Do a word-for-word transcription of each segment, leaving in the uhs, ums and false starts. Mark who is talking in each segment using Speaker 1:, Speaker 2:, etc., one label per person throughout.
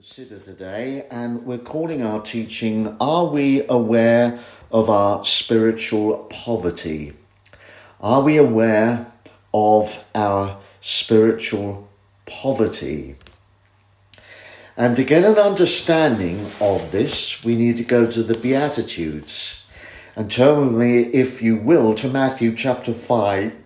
Speaker 1: Consider today, and we're calling our teaching, Are we aware of our spiritual poverty? Are we aware of our spiritual poverty? And to get an understanding of this, we need to go to the Beatitudes. And turn with me, if you will, to Matthew chapter five.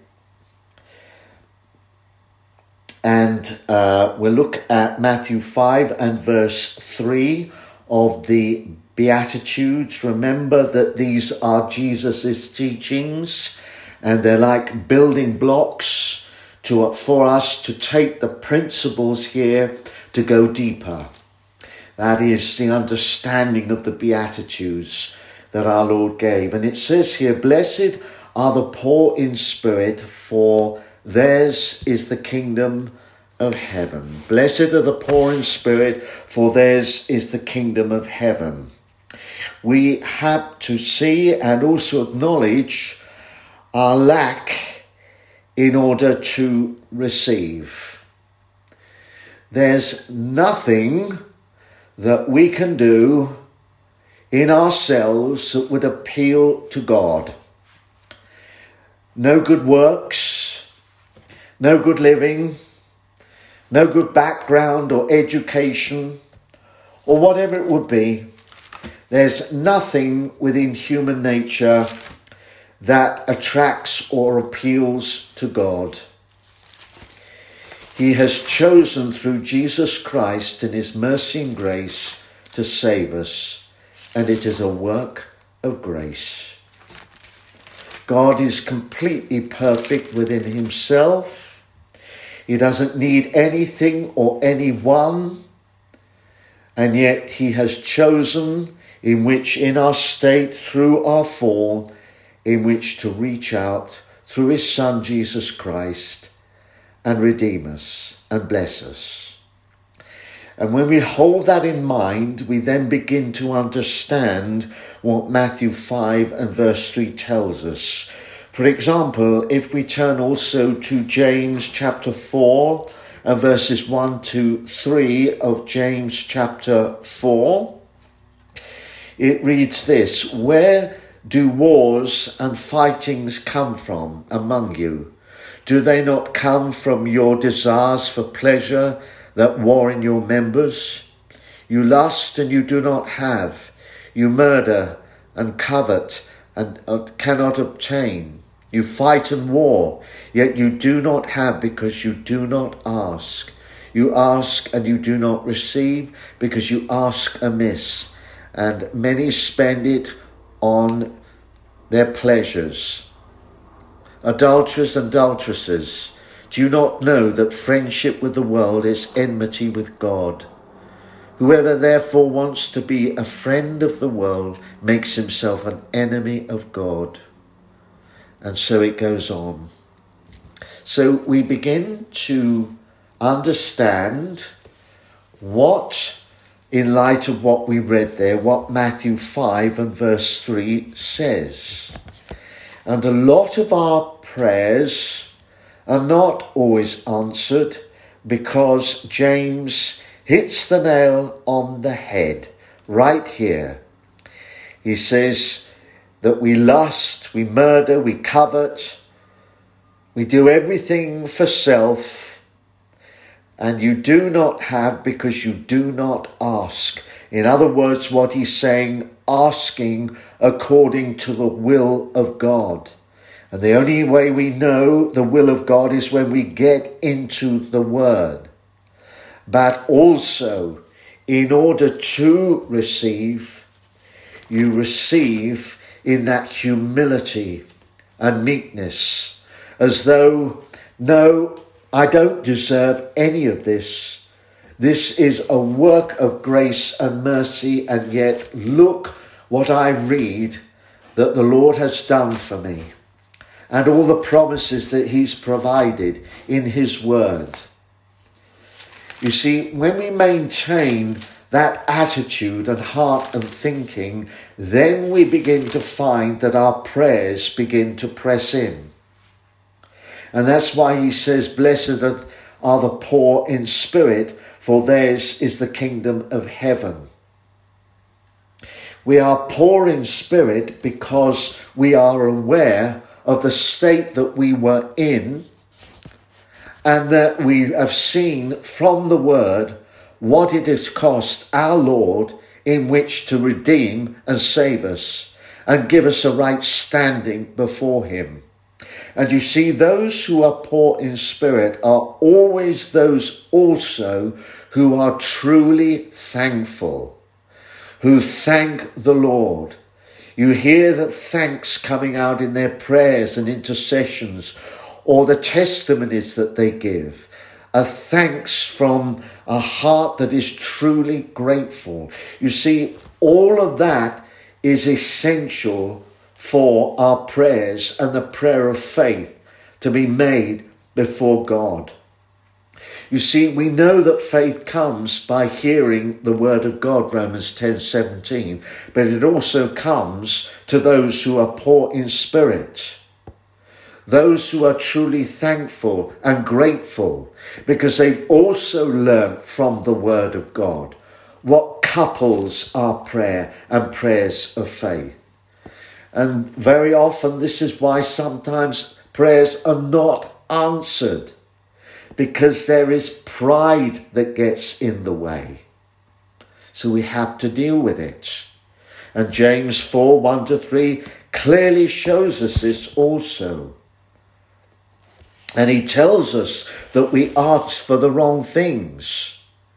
Speaker 1: And uh, we'll look at Matthew five and verse three of the Beatitudes. Remember that these are Jesus' teachings, and they're like building blocks to for us to take the principles here to go deeper. That is the understanding of the Beatitudes that our Lord gave. And it says here, "Blessed are the poor in spirit, for theirs is the kingdom of heaven." Blessed are the poor in spirit, for theirs is the kingdom of heaven. We have to see and also acknowledge our lack in order to receive. There's nothing that we can do in ourselves that would appeal to God. No good works, no good living, no good background or education, or whatever it would be. There's nothing within human nature that attracts or appeals to God. He has chosen through Jesus Christ in his mercy and grace to save us, and it is a work of grace. God is completely perfect within himself. He doesn't need anything or anyone, and yet he has chosen in which in our state, through our fall, in which to reach out through his Son Jesus Christ and redeem us and bless us. And when we hold that in mind, we then begin to understand what Matthew five and verse three tells us. For example, if we turn also to James chapter four and verses one to three of James chapter four, it reads this: "Where do wars and fightings come from among you? Do they not come from your desires for pleasure that war in your members? You lust and you do not have. You murder and covet and cannot obtain. You fight and war, yet you do not have because you do not ask. You ask and you do not receive because you ask amiss, and many spend it on their pleasures. Adulterers and adulteresses, do you not know that friendship with the world is enmity with God? Whoever therefore wants to be a friend of the world makes himself an enemy of God." And so it goes on. So we begin to understand what, in light of what we read there, what Matthew five and verse three says. And a lot of our prayers are not always answered because James hits the nail on the head right here. He says that we lust, we murder, we covet, we do everything for self, and you do not have because you do not ask. In other words, what he's saying, asking according to the will of God. And the only way we know the will of God is when we get into the Word. But also, in order to receive, you receive in that humility and meekness, as though, no, I don't deserve any of this. This is a work of grace and mercy, and yet look what I read that the Lord has done for me, and all the promises that he's provided in his word. You see, when we maintain that attitude and heart and thinking, then we begin to find that our prayers begin to press in. And that's why he says, "Blessed are the poor in spirit, for theirs is the kingdom of heaven. We are poor in spirit because we are aware of the state that we were in, and that we have seen from the word what it has cost our Lord in which to redeem and save us and give us a right standing before him. And you see, those who are poor in spirit are always those also who are truly thankful, who thank the Lord. You hear that thanks coming out in their prayers and intercessions, or the testimonies that they give, a thanks from a heart that is truly grateful. You see, all of that is essential for our prayers and the prayer of faith to be made before God. You see, we know that faith comes by hearing the word of God, Romans ten seventeen, but it also comes to those who are poor in spirit, those who are truly thankful and grateful, because they've also learned from the word of God what couples our prayer and prayers of faith. And very often this is why sometimes prayers are not answered, because there is pride that gets in the way. So we have to deal with it. And James four, one to three clearly shows us this also. And he tells us that we ask for the wrong things.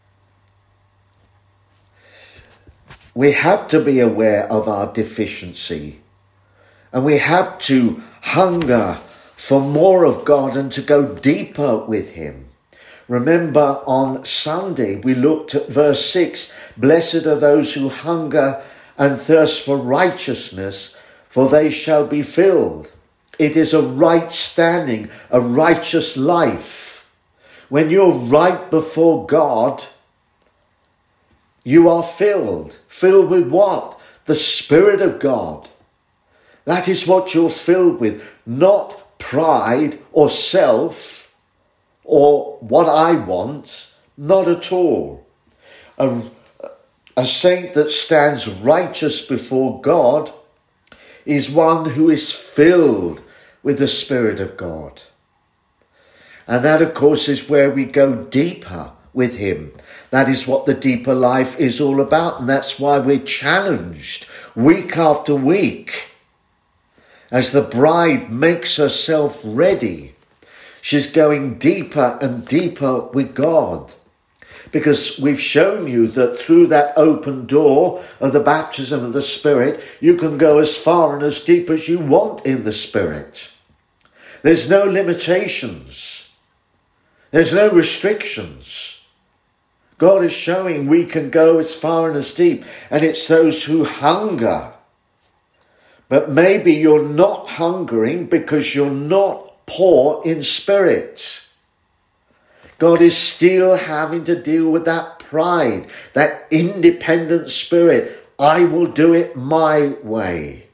Speaker 1: We have to be aware of our deficiency. And we have to hunger for more of God and to go deeper with him. Remember, on Sunday we looked at verse six. Blessed are those who hunger and thirst for righteousness, for they shall be filled. It is a right standing, a righteous life. When you're right before God, you are filled. Filled with what? The Spirit of God. That is what you're filled with, not pride or self or what I want, not at all. A, a saint that stands righteous before God is one who is filled with the Spirit of God. And that, of course, is where we go deeper with him. That is what the deeper life is all about. And that's why we're challenged week after week. As the bride makes herself ready, she's going deeper and deeper with God. Because we've shown you that through that open door of the baptism of the Spirit, you can go as far and as deep as you want in the Spirit. There's no limitations. There's no restrictions. God is showing we can go as far and as deep. And it's those who hunger. But maybe you're not hungering because you're not poor in spirit. God is still having to deal with that pride, that independent spirit. I will do it my way.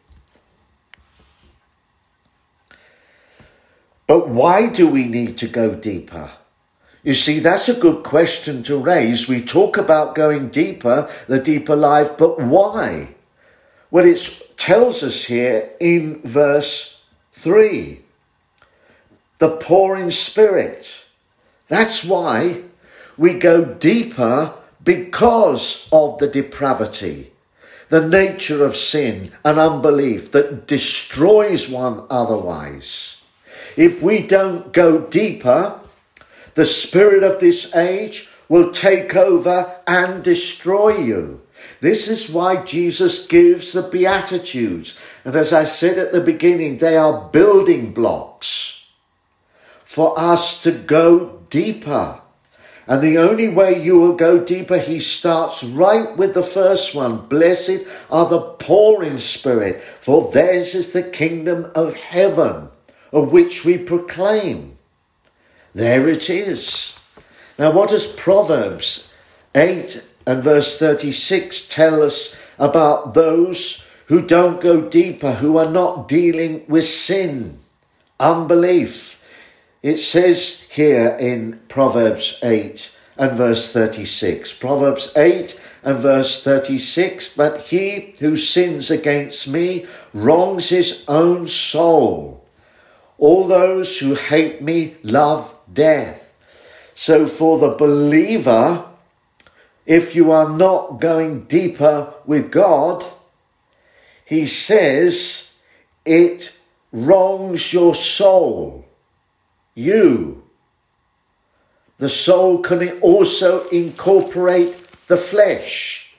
Speaker 1: But why do we need to go deeper? You see, that's a good question to raise. We talk about going deeper, the deeper life, but why? Well, it tells us here in verse three, the poor in spirit. That's why we go deeper, because of the depravity, the nature of sin and unbelief that destroys one otherwise. If we don't go deeper, the spirit of this age will take over and destroy you. This is why Jesus gives the Beatitudes. And as I said at the beginning, they are building blocks for us to go deeper. And the only way you will go deeper, he starts right with the first one. Blessed are the poor in spirit, for theirs is the kingdom of heaven, of which we proclaim. There it is. Now, what does Proverbs eight and verse thirty-six tell us about those who don't go deeper, who are not dealing with sin, unbelief? It says here in Proverbs eight and verse thirty-six. Proverbs eight and verse thirty-six. But he who sins against me wrongs his own soul. All those who hate me love death. So for the believer, if you are not going deeper with God, he says it wrongs your soul. You. The soul can also incorporate the flesh.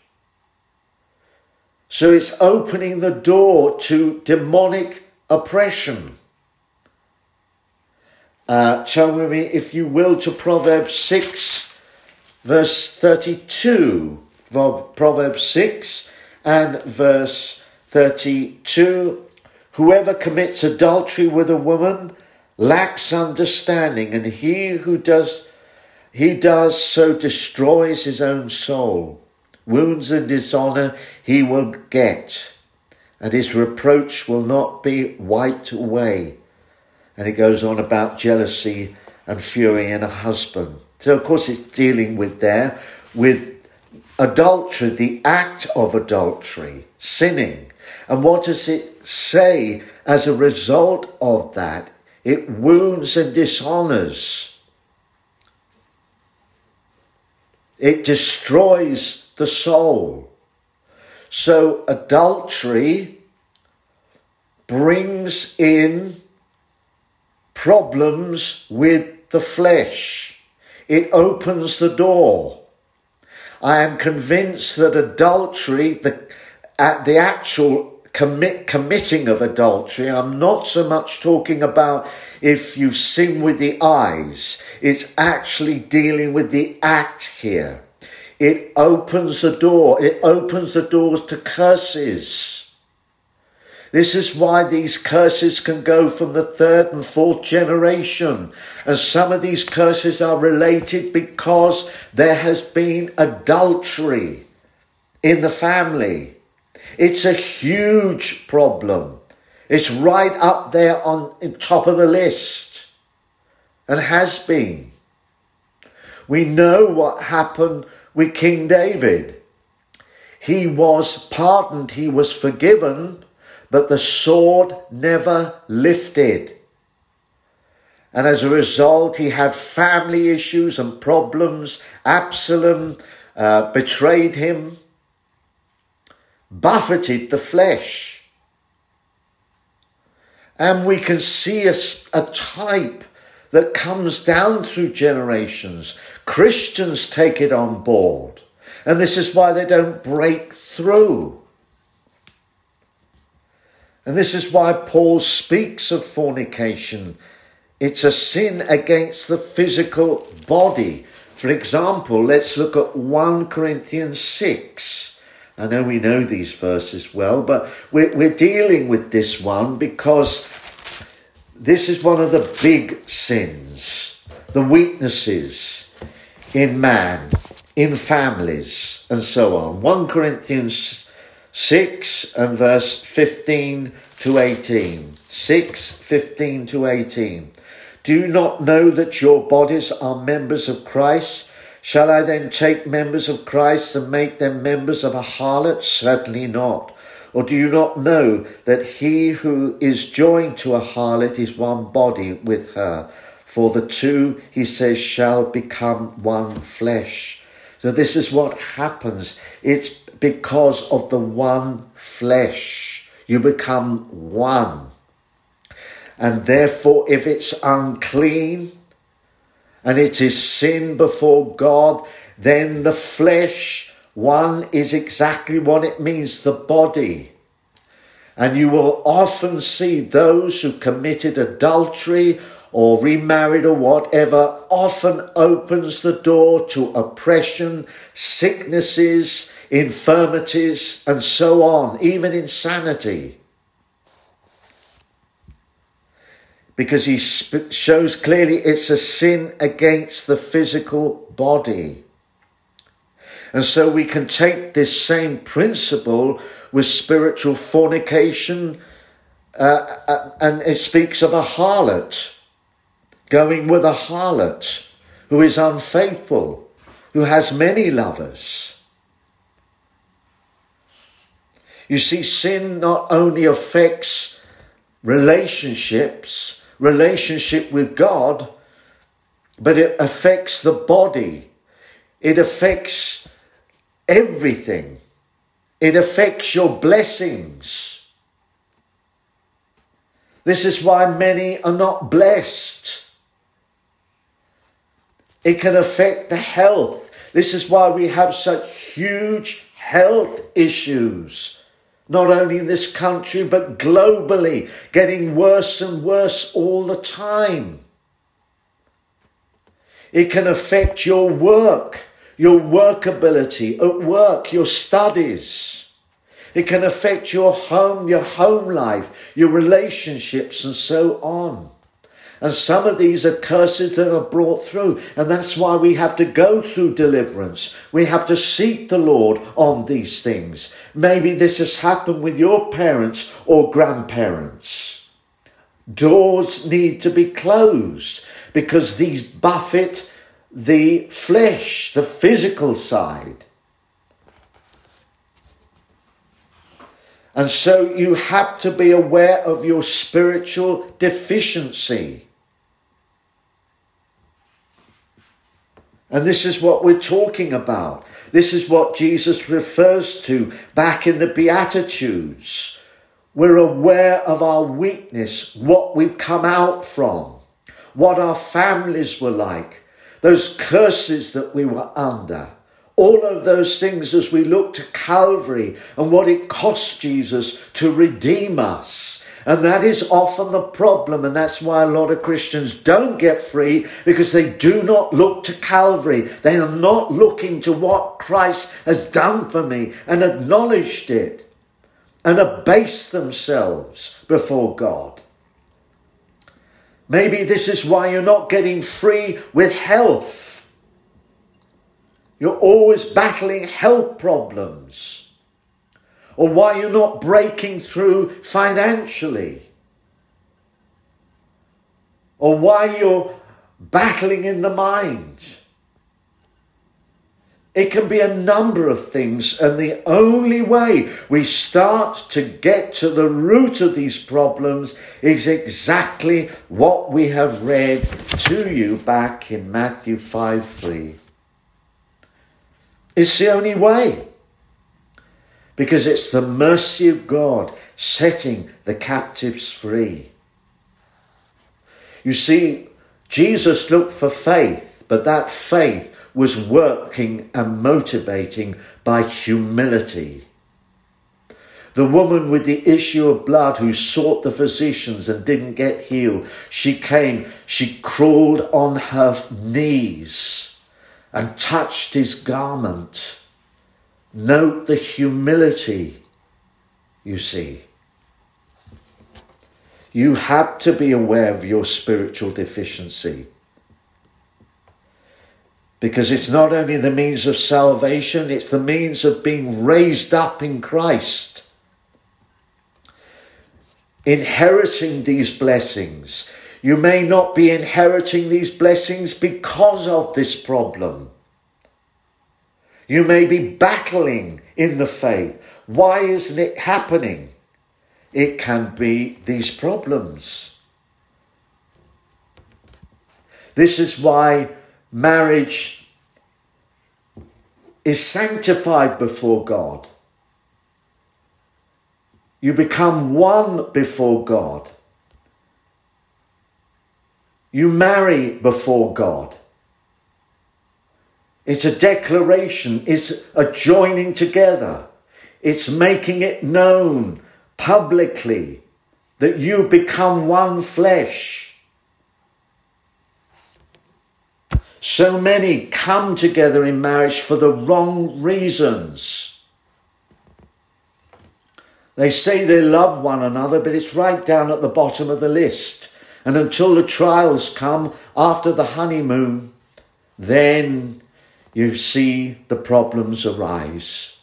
Speaker 1: So it's opening the door to demonic oppression. Uh, turn with me, if you will, to Proverbs six, verse thirty-two. Proverbs six and verse thirty-two. Whoever commits adultery with a woman lacks understanding, and he who does he does so destroys his own soul. Wounds and dishonor he will get, and his reproach will not be wiped away. And it goes on about jealousy and fury in a husband. So of course it's dealing with there with adultery, the act of adultery, sinning. And what does it say as a result of that? It wounds and dishonors. It destroys the soul. So adultery brings in problems with the flesh. It opens the door. I am convinced that adultery, the, at the actual commit, committing of adultery, I'm not so much talking about if you sin with the eyes. It's actually dealing with the act here. It opens the door. It opens the doors to curses. This is why these curses can go from the third and fourth generation. And some of these curses are related because there has been adultery in the family. It's a huge problem. It's right up there on top of the list and has been. We know what happened with King David. He was pardoned, he was forgiven, but the sword never lifted. And as a result, he had family issues and problems. Absalom uh, betrayed him, buffeted the flesh. And we can see a, a type that comes down through generations. Christians take it on board. And this is why they don't break through. And this is why Paul speaks of fornication. It's a sin against the physical body. For example, let's look at First Corinthians six. I know we know these verses well, but we're, we're dealing with this one because this is one of the big sins, the weaknesses in man, in families, and so on. First Corinthians six and verse fifteen to eighteen. six, fifteen to eighteen. Do you not know that your bodies are members of Christ? Shall I then take members of Christ and make them members of a harlot? Certainly not. Or do you not know that he who is joined to a harlot is one body with her? For the two, he says, shall become one flesh. So this is what happens. It's because of the one flesh. You become one. And therefore, if it's unclean and it is sin before God, then the flesh, one, is exactly what it means, the body. And you will often see those who committed adultery or remarried or whatever, often opens the door to oppression, sicknesses, infirmities, and so on, even insanity. Because he sp- shows clearly it's a sin against the physical body. And so we can take this same principle with spiritual fornication, uh, uh, and it speaks of a harlot, going with a harlot who is unfaithful. who has many lovers. You see, sin not only affects relationships, relationship with God, but it affects the body. It affects everything. It affects your blessings. This is why many are not blessed. It can affect the health. This is why we have such huge health issues, not only in this country, but globally, getting worse and worse all the time. It can affect your work, your workability at work, your studies. It can affect your home, your home life, your relationships, and so on. And some of these are curses that are brought through. And that's why we have to go through deliverance. We have to seek the Lord on these things. Maybe this has happened with your parents or grandparents. Doors need to be closed because these buffet the flesh, the physical side. And so you have to be aware of your spiritual deficiency. And this is what we're talking about. This is what Jesus refers to back in the Beatitudes. We're aware of our weakness, what we've come out from, what our families were like, those curses that we were under. All of those things as we look to Calvary and what it cost Jesus to redeem us. And that is often the problem. And that's why a lot of Christians don't get free, because they do not look to Calvary. They are not looking to what Christ has done for me and acknowledged it and abased themselves before God. Maybe this is why you're not getting free with health. You're always battling health problems. Or why you're not breaking through financially. Or why you're battling in the mind. It can be a number of things, and the only way we start to get to the root of these problems is exactly what we have read to you back in Matthew five three. It's the only way, because it's the mercy of God setting the captives free. You see, Jesus looked for faith, but that faith was working and motivating by humility. The woman with the issue of blood who sought the physicians and didn't get healed, she came, she crawled on her knees and touched his garment. Note the humility, you see. You have to be aware of your spiritual deficiency, because it's not only the means of salvation, it's the means of being raised up in Christ. Inheriting these blessings. You may not be inheriting these blessings because of this problem. You may be battling in the faith. Why isn't it happening? It can be these problems. This is why marriage is sanctified before God. You become one before God. You marry before God. It's a declaration. It's a joining together. It's making it known publicly that you become one flesh. So many come together in marriage for the wrong reasons. They say they love one another, but it's right down at the bottom of the list. And until the trials come after the honeymoon, then you see the problems arise.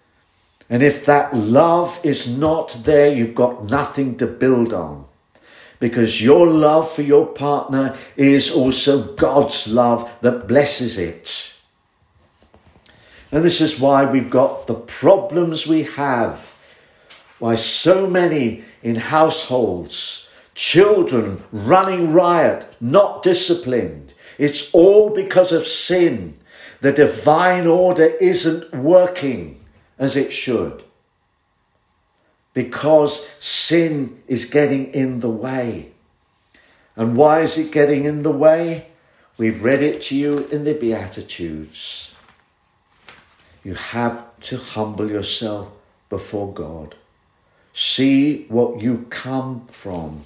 Speaker 1: And if that love is not there, you've got nothing to build on. because your love for your partner is also God's love that blesses it. And this is why we've got the problems we have, why so many in households, children running riot, not disciplined. It's all because of sin. The divine order isn't working as it should, because sin is getting in the way. And why is it getting in the way? We've read it to you in the Beatitudes. You have to humble yourself before God. See what you come from.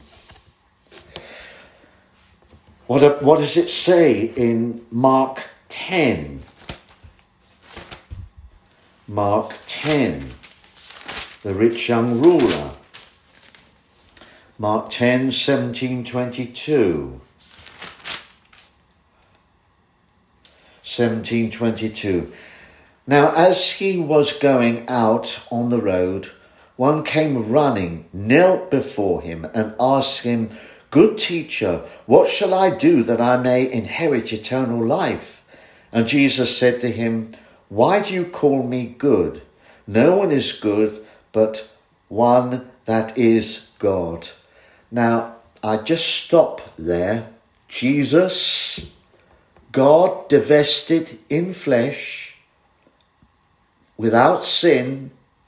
Speaker 1: What, what does it say in Mark ten? Mark ten, the rich young ruler. Mark ten, seventeen, twenty-two. seventeen, twenty-two. Now, as he was going out on the road, one came running, knelt before him, and asked him, "Good teacher, what shall I do that I may inherit eternal life?" And Jesus said to him, "Why do you call me good? No one is good but one that is God." Now, I just stop there. Jesus, God divested in flesh, without sin,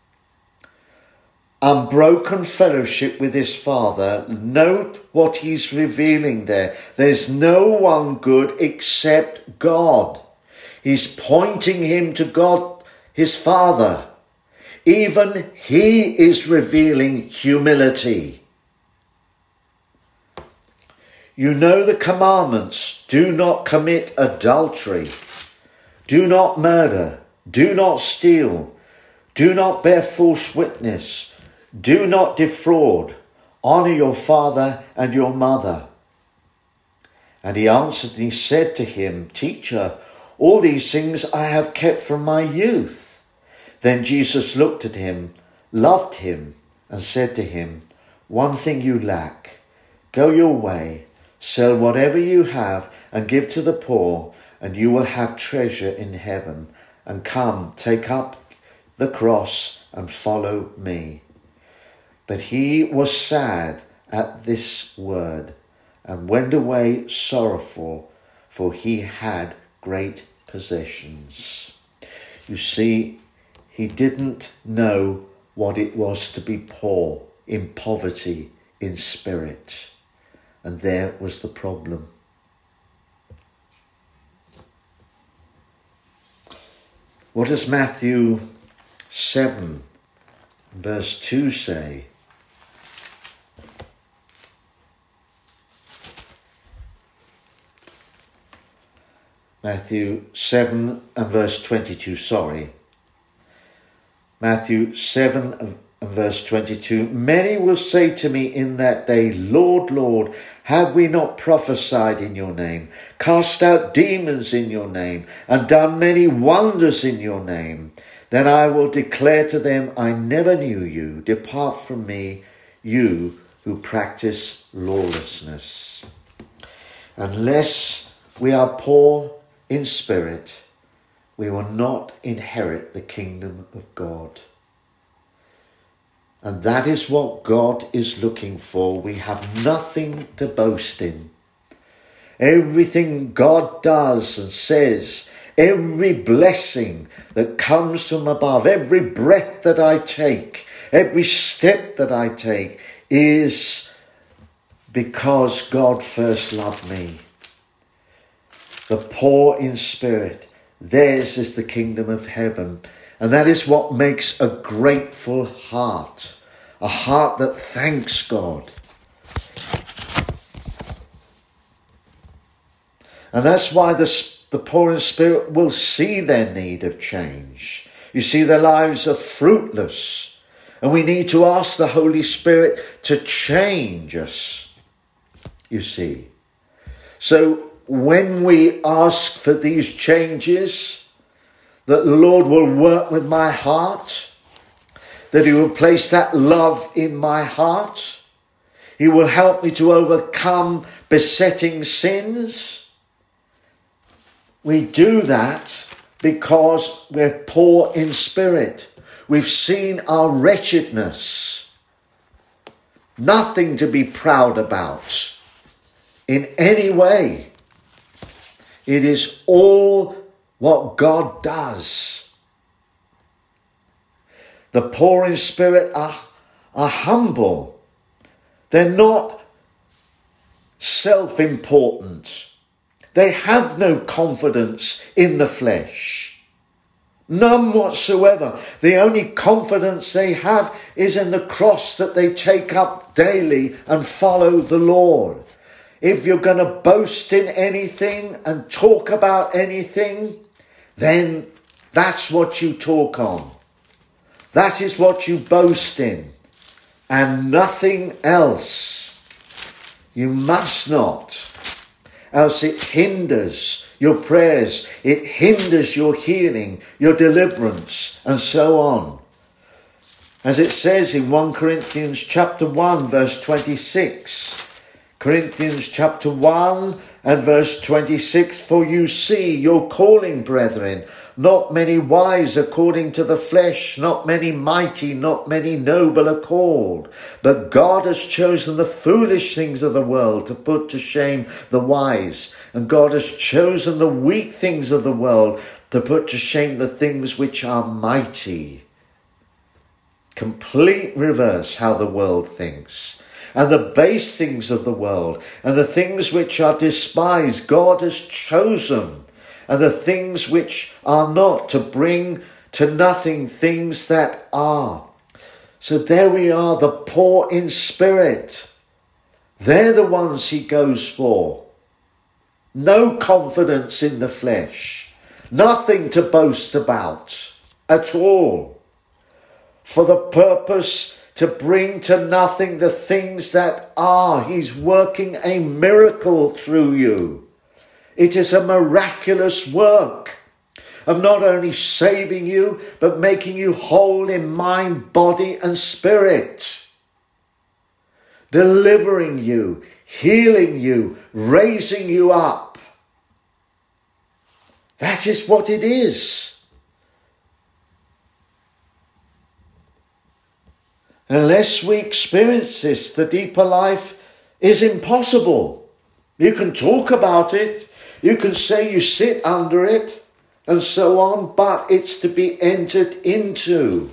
Speaker 1: unbroken fellowship with his Father. Note what he's revealing there. There's no one good except God. He's pointing him to God, his Father. Even he is revealing humility. You know the commandments. Do not commit adultery. Do not murder. Do not steal. Do not bear false witness. Do not defraud. Honour your father and your mother. And he answered and he said to him, "Teacher, all these things I have kept from my youth." Then Jesus looked at him, loved him, and said to him, "One thing you lack. Go your way, sell whatever you have and give to the poor, and you will have treasure in heaven. And come, take up the cross and follow me." But he was sad at this word and went away sorrowful, for he had great possessions. You see, he didn't know what it was to be poor, in poverty, in spirit. And there was the problem. What does Matthew seven, verse two say? Matthew seven and verse twenty-two, sorry. Matthew seven and verse twenty-two. "Many will say to me in that day, 'Lord, Lord, have we not prophesied in your name, cast out demons in your name, and done many wonders in your name?' Then I will declare to them, 'I never knew you. Depart from me, you who practice lawlessness.'" Unless we are poor in spirit, we will not inherit the kingdom of God. And that is what God is looking for. We have nothing to boast in. Everything God does and says, every blessing that comes from above, every breath that I take, every step that I take is because God first loved me. The poor in spirit, theirs is the kingdom of heaven. And that is what makes a grateful heart, a heart that thanks God. And that's why the, the poor in spirit will see their need of change. You see, their lives are fruitless. And we need to ask the Holy Spirit to change us, you see. So when we ask for these changes, that the Lord will work with my heart, that he will place that love in my heart, He will help me to overcome besetting sins. We do that because we're poor in spirit. We've seen our wretchedness. Nothing to be proud about in any way. It is all what God does. The poor in spirit are, are humble. They're not self-important. They have no confidence in the flesh. None whatsoever. The only confidence they have is in the cross that they take up daily and follow the Lord. If you're going to boast in anything and talk about anything, then that's what you talk on. That is what you boast in, and nothing else. You must not, else it hinders your prayers, it hinders your healing, your deliverance, and so on. As it says in First Corinthians chapter one, verse twenty-six. Corinthians chapter one and verse twenty-six. For you see your calling, brethren, not many wise according to the flesh, not many mighty, not many noble are called. But God has chosen the foolish things of the world to put to shame the wise. And God has chosen the weak things of the world to put to shame the things which are mighty. Complete reverse how the world thinks. And the base things of the world and the things which are despised, God has chosen. And the things which are not, to bring to nothing things that are. So there we are, the poor in spirit. They're the ones he goes for. No confidence in the flesh. Nothing to boast about at all. For the purpose to bring to nothing the things that are. He's working a miracle through you. It is a miraculous work of not only saving you, but making you whole in mind, body, and spirit. Delivering you, healing you, raising you up. That is what it is. Unless we experience this, the deeper life is impossible. You can talk about it. You can say you sit under it and so on, but it's to be entered into.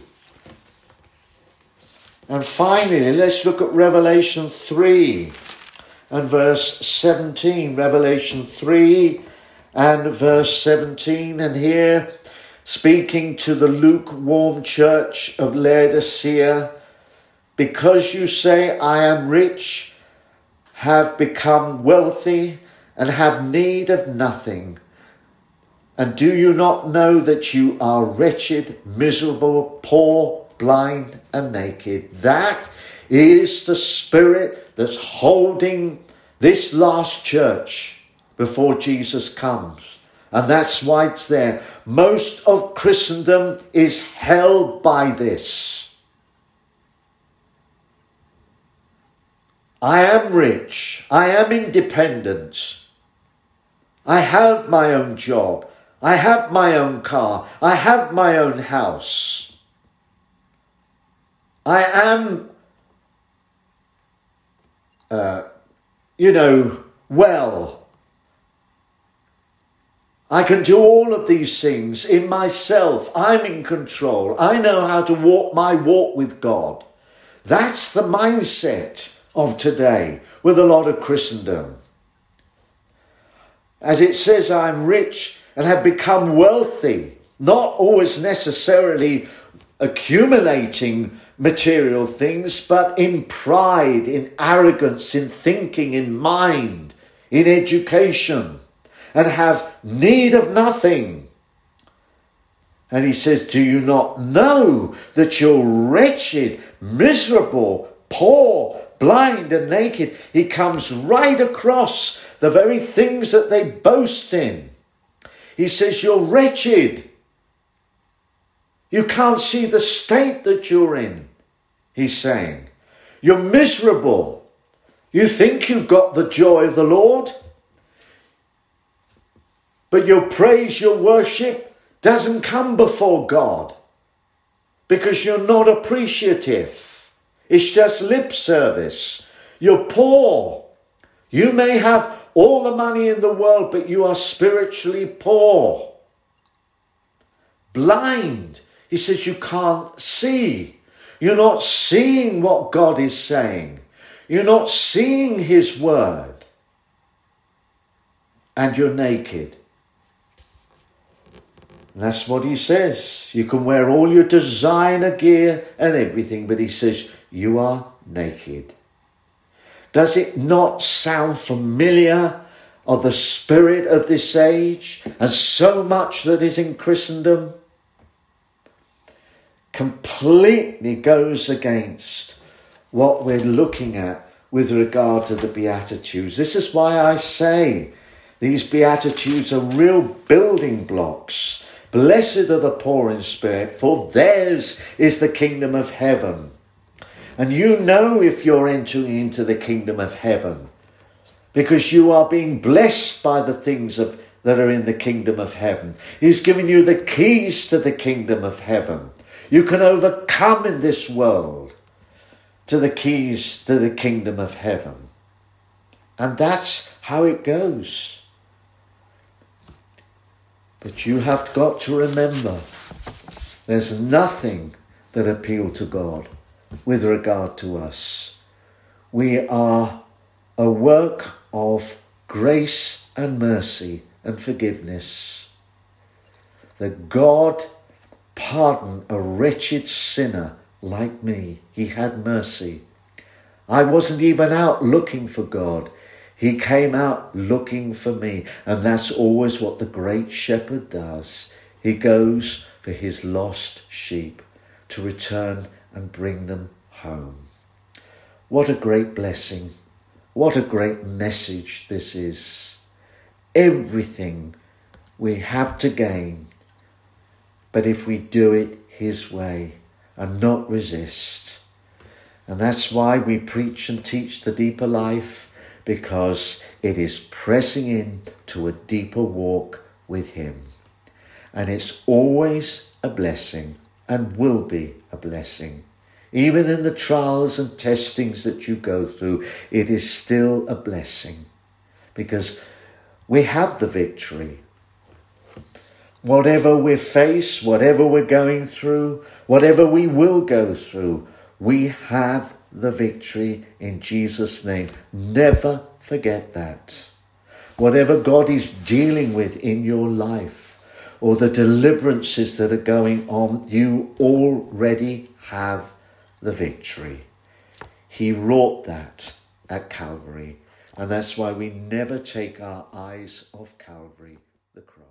Speaker 1: And finally, let's look at Revelation three and verse seventeen. Revelation three and verse seventeen. And here, speaking to the lukewarm church of Laodicea, because you say, I am rich, have become wealthy, and have need of nothing. And do you not know that you are wretched, miserable, poor, blind, and naked? That is the spirit that's holding this last church before Jesus comes. And that's why it's there. Most of Christendom is held by this. I am rich. I am independent. I have my own job. I have my own car. I have my own house. I am, uh, you know, well. I can do all of these things in myself. I'm in control. I know how to walk my walk with God. That's the mindset of today with a lot of Christendom. As it says, I'm rich and have become wealthy, not always necessarily accumulating material things, but in pride, in arrogance, in thinking, in mind, in education, and have need of nothing. And he says, do you not know that you're wretched, miserable, poor, blind and naked? He comes right across the very things that they boast in. He says, you're wretched. You can't see the state that you're in, he's saying. You're miserable. You think you've got the joy of the Lord, but your praise, your worship doesn't come before God because you're not appreciative. It's just lip service. You're poor. You may have all the money in the world, but you are spiritually poor. Blind. He says you can't see. You're not seeing what God is saying. You're not seeing his word. And you're naked. And that's what he says. You can wear all your designer gear and everything, but he says you are naked. Does it not sound familiar of the spirit of this age and so much that is in Christendom? Completely goes against what we're looking at with regard to the Beatitudes. This is why I say these Beatitudes are real building blocks. Blessed are the poor in spirit, for theirs is the kingdom of heaven. And you know if you're entering into the kingdom of heaven, because you are being blessed by the things of, that are in the kingdom of heaven. He's given you the keys to the kingdom of heaven. You can overcome in this world to the keys to the kingdom of heaven. And that's how it goes. But you have got to remember, there's nothing that appeals to God with regard to us. We are a work of grace and mercy and forgiveness. That God pardoned a wretched sinner like me. He had mercy. I wasn't even out looking for God. He came out looking for me. And that's always what the great shepherd does. He goes for his lost sheep to return and bring them home. What a great blessing. What a great message this is. Everything we have to gain, but if we do it his way and not resist. And that's why we preach and teach the deeper life, because it is pressing in to a deeper walk with him. And it's always a blessing and will be a blessing. Even in the trials and testings that you go through, it is still a blessing because we have the victory. Whatever we face, whatever we're going through, whatever we will go through, we have the victory in Jesus' name. Never forget that. Whatever God is dealing with in your life or the deliverances that are going on, you already have the victory. He wrought that at Calvary. And that's why we never take our eyes off Calvary, the cross.